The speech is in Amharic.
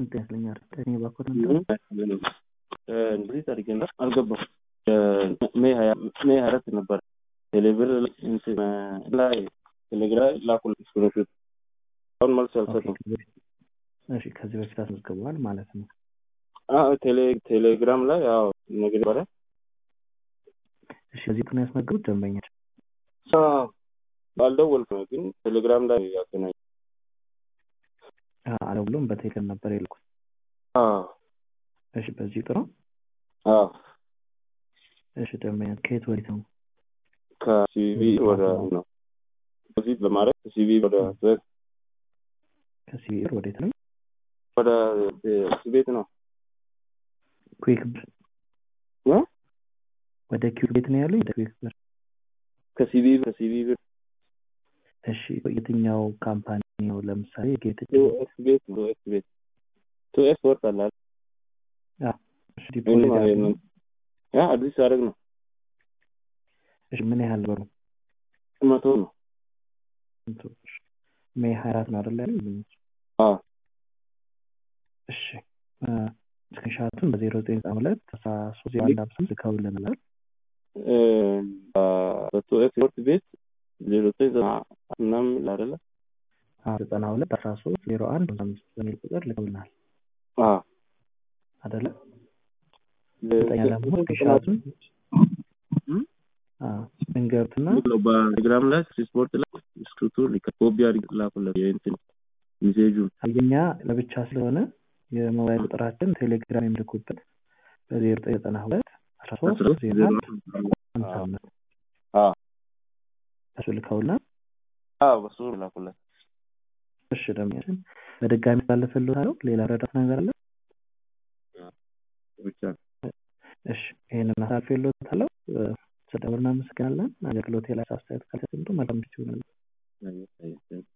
ይመስለኛል ከኔ በኩል ነው። እንግዲህ ታሪክና አልገባም። ሜይ 24 ነበር ቴሌብር ላይ ቴሌግራም ላኩል ስክሪንሾት አሁን መልስ አልሰጠም። እሺ ከዚህ በፊት አስመዝግበዋል ማለት ነው። ቴሌግራም ላይ ያው ነገር ባለ እሺ እዚህ ነው ያስመዝግቡት ደንበኛች አልደወልኩም ግን ቴሌግራም ላይ ያገናኝ አለውሎም በቴሌግራም ነበር የልኩት። እሺ በዚህ ጥሩ እሺ ደንበኛ ከየት ወዴት ነው? ከሲቪ ወደ ነው በዚህ በማለት ሲቪ ወደ ከሲቪ ወዴት ነው? ወደ ቤት ነው ኩዊክ ወደ ኩዊክ ቤት ነው ያለው። ኩዊክ ከሲቪ እሺ የትኛው ካምፓኒ ነው? ለምሳሌ ጌት ቱ ኤስ ወርክ አለ። እሺ ዲፖዚት አዲስ አደረግ ነው። እሺ ምን ያህል ብር? 100 ነው። ሜይ 24 ነው አይደል ያለው? እሺ ስክሪንሾቱን በ0992 1301 ልከውልናል። በቶኤፍ ወርክ ቤት 09 ምናምን አይደለ 92 1301 በሚል ቁጥር ልከውልናል አይደለ? ስክሪንሾቱን እንገብትና በቴሌግራም ላይ ስፖርት ላይ ስክሪፕቱን ኮፒ አድርግ ላኩለት የእንትን ሜሴጁ አገኛ ለብቻ ስለሆነ የሞባይል ቁጥራችን ቴሌግራም የሚልኩበት በ0992 1301 ተልከውና በሱ ላኩለት። እሺ ደምያችን በድጋሚ ባለፈለው ሌላ ረዳት ነገር አለ ብቻ እሺ ይሄንን አሳልፈለታለሁ። ስለደወልና መስገናለን። አገልግሎት ላይ አስተያየት ካለ መልካም ይሁን።